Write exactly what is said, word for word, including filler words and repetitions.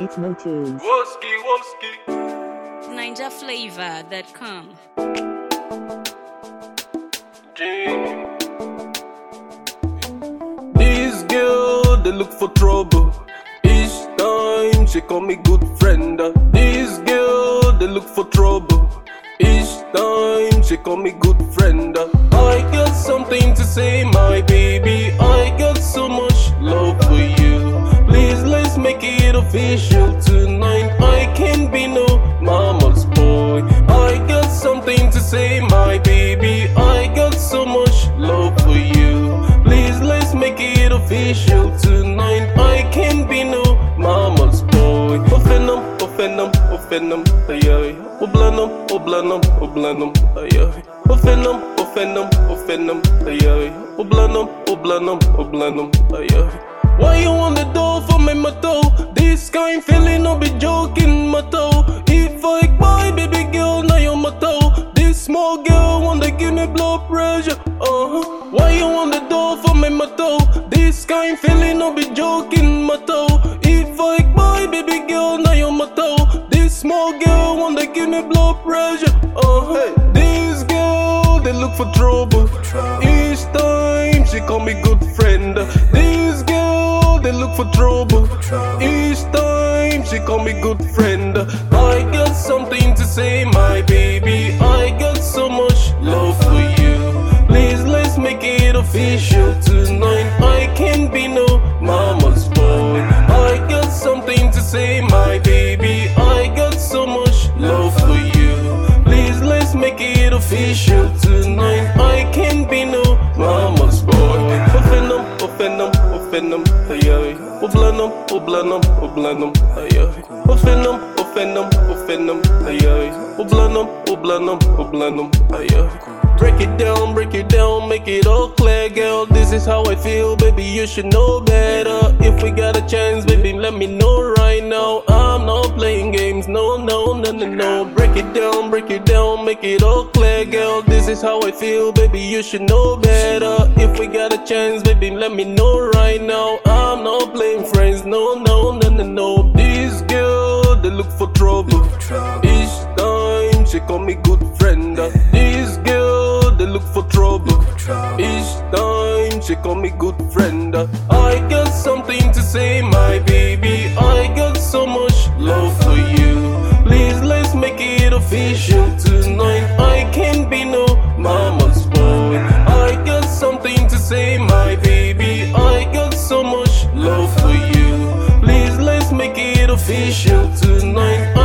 It's Motunes. Woski, woski. Ninja flavor that come. This girl, they look for trouble. Each time she call me good friend. This girl, they look for trouble. Each time she call me good friend. I got something to say, my baby. I got so much love for you. Please, let's make it official tonight. I can't be no mama's boy. I got something to say, my baby. I got so much love for you. Please, let's make it official tonight. I can't be no mama's boy. Offenum, offenum, offenum, ay ay. Oblanum, oblanum, oblanum, ay ay. Offenum, offenum, offenum, ay ay. Oblanum, oblanum, oblanum, ay ay. Why you on the door for me, my toe? This kind feeling, no be joking, my toe. If I buy, baby girl, now you're my toe. This small girl wanna give me blood pressure, uh-huh. Why you on the door for me, my toe? This kind feeling, no be joking, my toe. If I buy, baby girl, now you're my toe. This small girl wanna give me blood pressure, uh-huh. Hey. This girl, they look for trouble. Each time she call me good friend. This girl, they look for trouble. Each time she call me good friend. I got something to say, my baby. I got so much love for you. Please, let's make it official tonight. I can't be no mama's boy. I got something to say, my baby. I got so much love for you. Please, let's make it official tonight. I can't be no mama's boy. Offenum, offenum, offenum, ay ay. Oblanum, oblanum, oblanum, ay ay. Offenum, offenum, offenum, ay ay. Oblanum, oblanum, oblanum, ay ay. Break it down, break it down, make it all clear, girl. This is how I feel, baby, you should know better. If we got a chance, baby, let me know right now. I'm not playing games, no, no, no, no, no. Break it down, break it down, make it all clear, girl. This is how I feel, baby, you should know better. If we got a chance, baby, let me know right now. I'm not playing friends, no, no, no, no, no. This girl, they look for trouble. Each time she call me good friend. This girl, they look for trouble. Each time she call me good friend. I got something to say, my baby. I got so much love for you. Please, let's make it official tonight. I can't be no mama's boy. I got something to say, my baby. I got so much love for you. Please, let's make it official tonight.